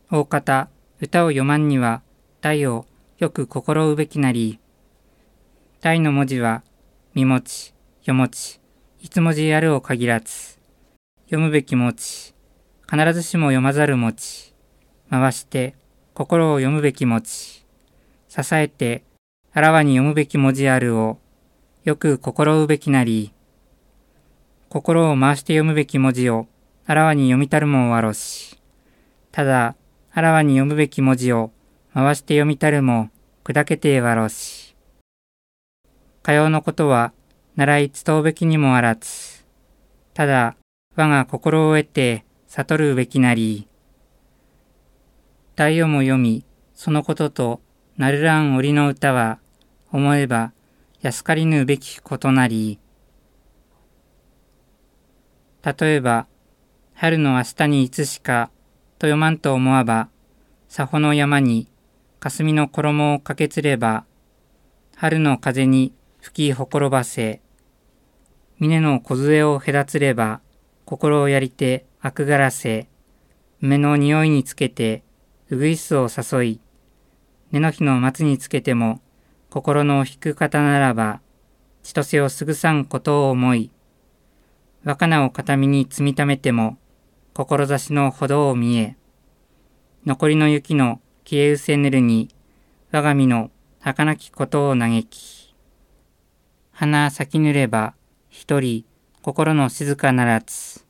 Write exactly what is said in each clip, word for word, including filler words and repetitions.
大方、歌を読まんには、題をよく心うべきなり。題の文字は、見持ち、読持ち、いつ文字あるを限らず、読むべき持ち、必ずしも読まざる持ち、回して、心を読むべき持ち、支えて、あらわに読むべき文字あるを、よく心うべきなり。心を回して読むべき文字を、あらわに読みたるもわろし。ただ、あらわに読むべき文字を、回して読みたるも、砕けてわろし。かようのことは、習い伝うべきにもあらず。ただ、我が心を得て、悟るべきなり。題をも読み、そのことと、なるらん折の歌は、思えば、安かりぬべきことなり。例えば、春の明日にいつしか、と読まんと思わば、さほの山に、霞の衣をかけつれば、春の風に吹きほころばせ、峰の梢を隔つれば、心をやりてあくがらせ、梅の匂いにつけて、うぐいすを誘い、根の日の松につけても、心の引く方ならば、千歳をすぐさんことを思い、若菜を片身に積みためても、志のほどを見え、残りの雪の消えうせぬるに、我が身の儚きことを嘆き、花咲きぬれば、一人、心の静かならず。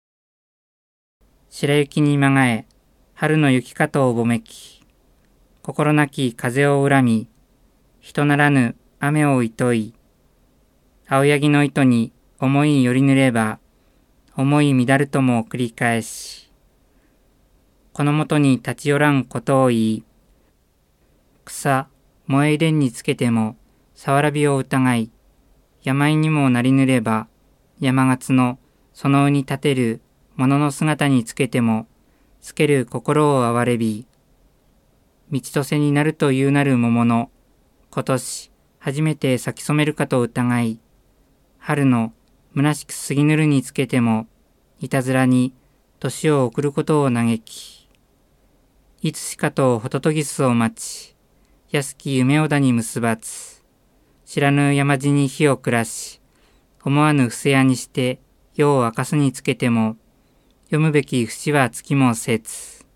白雪にまがえ、春の雪かとおぼめき、心なき風を恨み、人ならぬ雨をいとい、青柳の糸に思いよりぬれば、思い乱るとも繰り返し、このもとに立ち寄らんことを言い、草、燃えでんにつけても、さわらびを疑い、病にもなりぬれば、山勝のそのうに立てる物の姿につけても、つける心を哀れび、道とせになるというなる桃の、今年初めて咲き染めるかと疑い、春の虚しくすぎぬるにつけても、いたずらに年を送ることを嘆き、いつしかとホトトギスを待ち、安き夢をだに結ばず、知らぬ山地に火を暮らし、思わぬ伏せ屋にして夜を明かすにつけても、読むべき節はつきもせず。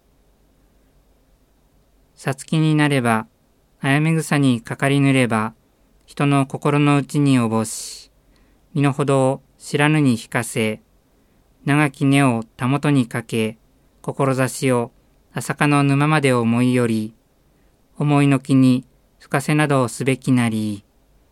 さつきになれば、あやめ草にかかりぬれば、人の心の内におぼし、身の程を知らぬに引かせ、長き根をたもとにかけ、志を朝霞の沼まで思いより、思いのきに深瀬などをすべきなり。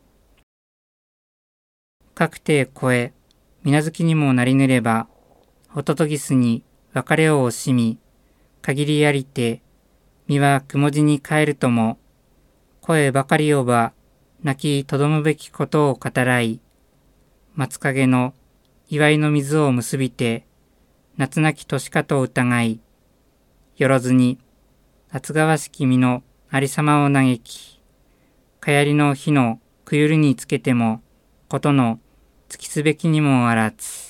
各定越え、水無月にもなりぬれば、ホトトギスに別れを惜しみ、限りありて、身は雲地に帰るとも、声ばかりをば、泣きとどむべきことを語らい、松影の祝いの水を結びて、夏なき年かと疑い、よろずに、厚がわしき身のありさまを嘆き、かやりの火のくゆるにつけても、ことの尽きすべきにもあらず。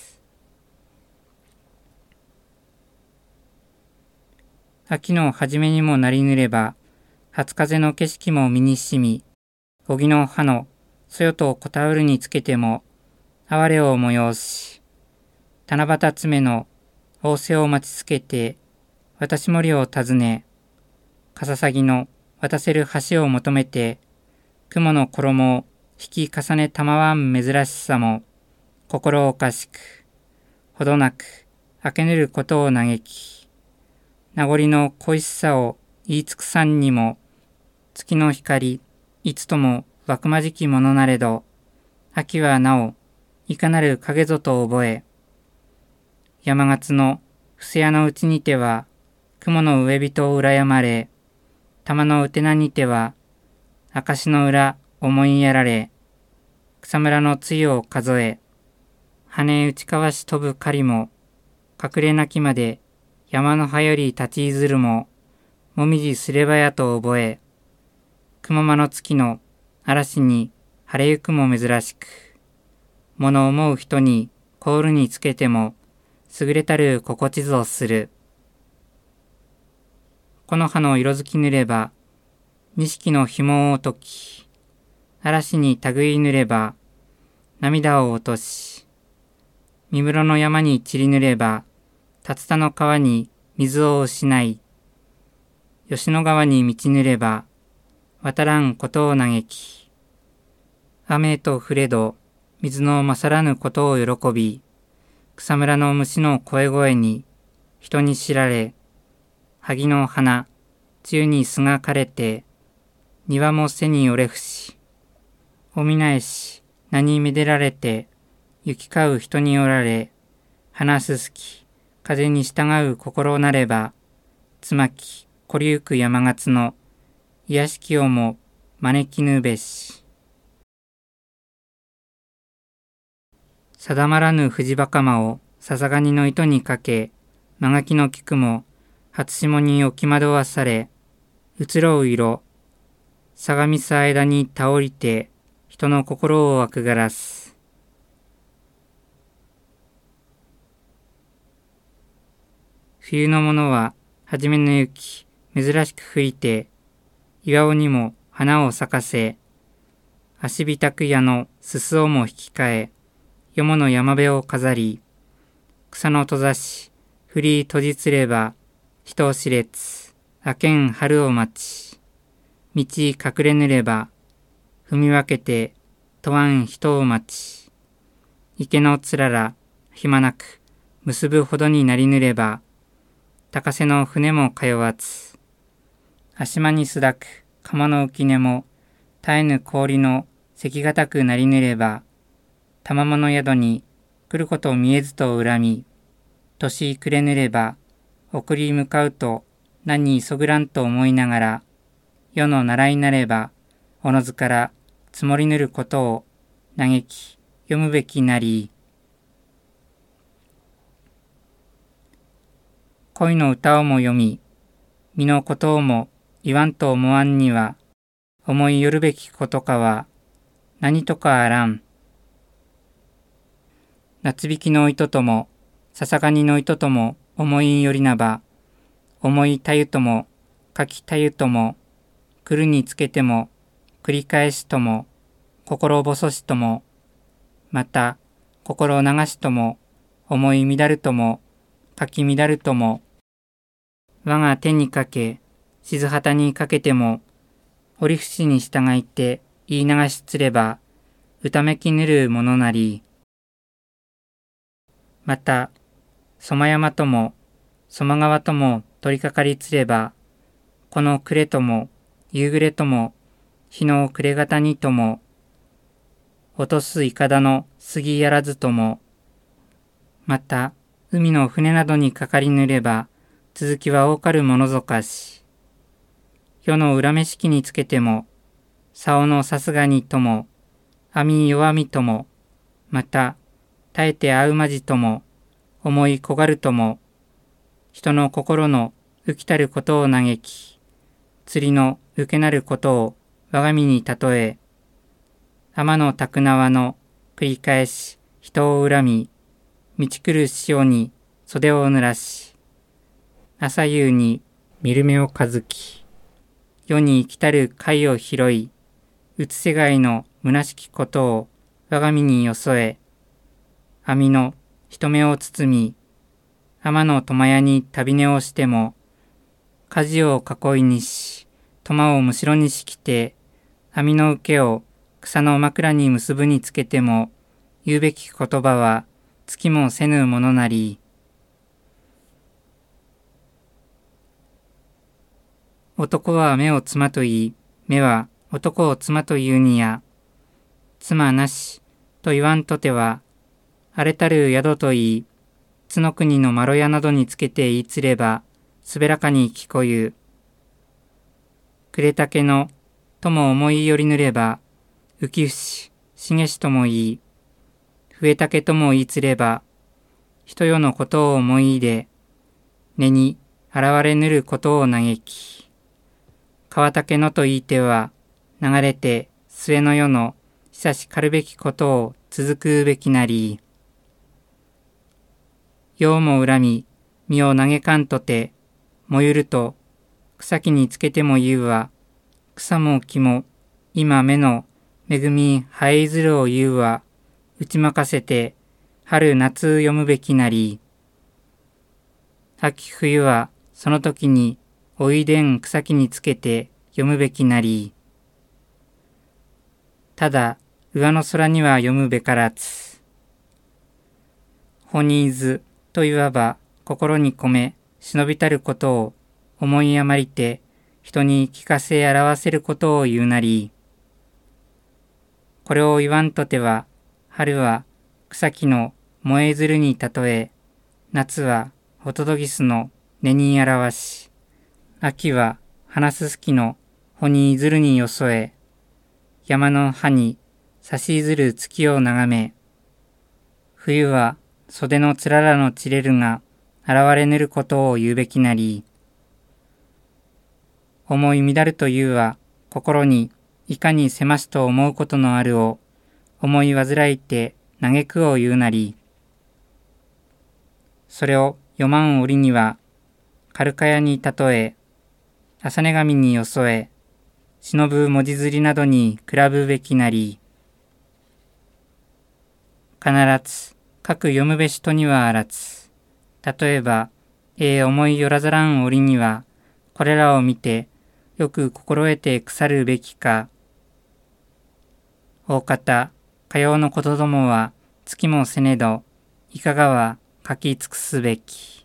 秋の初めにもなりぬれば、初風の景色も身にしみ、荻の葉のそよとこたうるにつけても、哀れを催し、七夕爪の仰せを待ちつけて、私森を訪ね、かささぎの渡せる橋を求めて、雲の衣を引き重ねたまわん珍しさも、心おかしく、ほどなく、明けぬることを嘆き、名残の恋しさを言い尽くさんにも、月の光、いつともわくまじきものなれど、秋はなお、いかなる影ぞと覚え、山勝の伏せ屋のうちにては、雲の上人を羨まれ、玉のうてなにては、証の裏思いやられ、草むらの露を数え、羽打ちかわし飛ぶ狩りも、隠れなきまで山の葉より立ちいずるも、もみじすればやと覚え、雲間の月の嵐に晴れゆくも珍しく、物思う人にコールにつけても、優れたる心地ぞする。 この葉の色づき塗れば、錦の紐を解き、嵐に類塗れば、涙を落とし、三室の山に散り塗れば、竜田の川に水を失い、吉野川に道塗れば、渡らんことを嘆き、雨と降れど、水の勝らぬことを喜び、草むらの虫の声声に、人に知られ、萩の花、宙に巣が枯れて、庭も背に折れふし、おみなえし、名にめでられて、行き交う人におられ、花すすき、風に従う心なれば、つまき、こりゆく山勝の、癒しきをも招きぬべし。定まらぬ藤袴を笹ガニの糸にかけ、まがきの菊も初霜に置き惑わされ、移ろう色、さがみす間に倒りて、人の心をあくがらす。冬のものは、はじめの雪、珍しく吹いて、岩尾にも花を咲かせ、足びたく矢のすすをも引き換え、よもの山辺を飾り、草の閉ざし、振り閉じつれば、人を知れつ、あけん春を待ち、道隠れぬれば、踏み分けて、問わん人を待ち、池のつらら、暇なく、結ぶほどになりぬれば、高瀬の船も通わず、足間にすだく釜の浮根も、絶えぬ氷の関がたくなりぬれば、玉藻の宿に来ること見えずと恨み、年暮れぬれば、送り向かうと何に急ぐらんと思いながら、世の習いなれば、おのずから積もりぬることを嘆き読むべきなり、恋の歌をも読み、身のことをも言わんと思わんには、思いよるべきことかは、何とかあらん。夏引きの糸とも、笹ガニの糸とも思いよりなば、思いたゆとも、書きたゆとも、来るにつけても、繰り返しとも、心細しとも、また、心流しとも、思い乱るとも、書き乱るとも、我が手にかけ、静旗にかけても、折節に従いて言い流しつれば、歌めきぬるものなり。また、そま山とも、そま川とも取りかかりつれば、この暮れとも、夕暮れとも、日の暮れ方にとも、落とすいかだの杉やらずとも、また、海の船などにかかりぬれば、続きは多かるものぞかし。世の恨めしきにつけても、竿のさすがにとも、網弱みとも、また、耐えて会うまじとも、思い焦がるとも、人の心の浮きたることを嘆き、釣りの受けなることを我が身に例え、天のたくなわの繰り返し人を恨み、道来る潮に袖を濡らし、朝夕に見る目をかずき、世に生きたる貝を拾い、うつせがいの虚しきことを我が身によそえ、網の人目を包み、天の苫屋に旅寝をしても、舵を囲いにし、苫をむしろにしきて、網の受けを草の枕に結ぶにつけても、言うべき言葉はつきもせぬものなり。男は目を妻と言い、目は男を妻と言うにや、妻なしと言わんとては、荒れたる宿と言い、津の国のまろやなどにつけて言いつれば、すべらかに聞こゆ。暮れたけのとも思いよりぬれば、浮きふし、しげしとも言い、増えたけとも言いつれば、人世のことを思い出、根に現れぬることを嘆き。川竹のと言いては、流れて末の世の久しかるべきことを続くべきなり。世も恨み、身を嘆かんとて、もゆると、 草木につけても言うは、草も木も今目の恵み生えずるを言うは、打ちまかせて春夏読むべきなり。秋冬はその時においでん草木につけて読むべきなり。ただ上の空には読むべからず。ほにいずといわば心に込め忍びたることを思い余りて人に聞かせ表せることを言うなり。これを言わんとては春は草木の燃えずるに例え、夏はホトトギスの根に表し、秋は花すすきの穂にずるによそえ、山の葉に差しずる月を眺め、冬は袖のつららの散れるが現れぬることを言うべきなり。思い乱るというは心にいかにせましと思うことのあるを思い煩いて嘆くを言うなり。それを読まん折にはカルカヤに例え、朝寝紙によそえ、忍ぶ文字釣りなどに比ぶべきなり。必ず各読むべしとにはあらず。例えば、ええ思いよらざらん折には、これらを見て、よく心得て腐るべきか。大方、かようのことどもは、つきもせねど、いかがは書き尽くすべき。